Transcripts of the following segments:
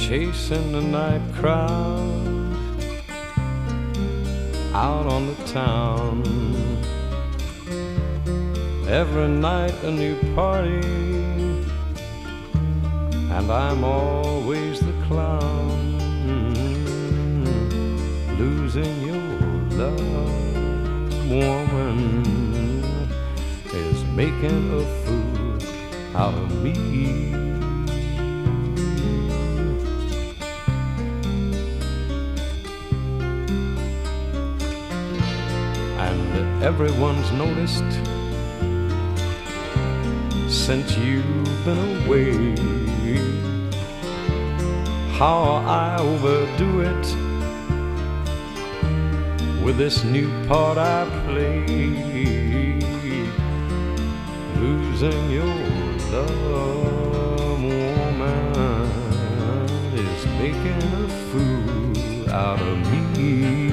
chasing the night crowd out on the town. Every night a new party, and I'm always the clown. Losing your love, woman, is making a fool out of me. And everyone's noticed since you've been away how I overdo it with this new part I play. Losing your love, woman, is making a fool out of me.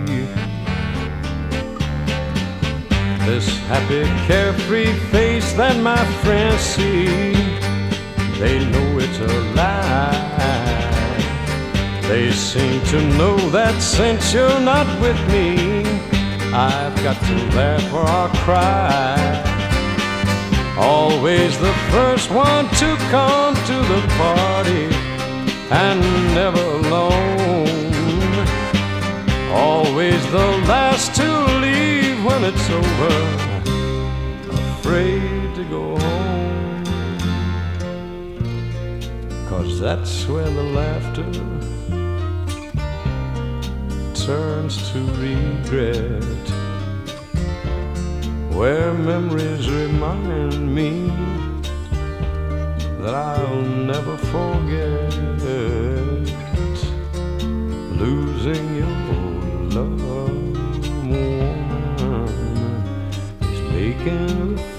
This happy, carefree face that my friends see, they know it's a lie. They seem to know that since you're not with me, I've got to laugh or I'll cry. Always the first one to come to the party and never alone. Always the last to leave when it's over, afraid to go home. 'Cause that's where the laughter turns to regret, where memories remind me that I'll never forget. Losing your love, woman, is making a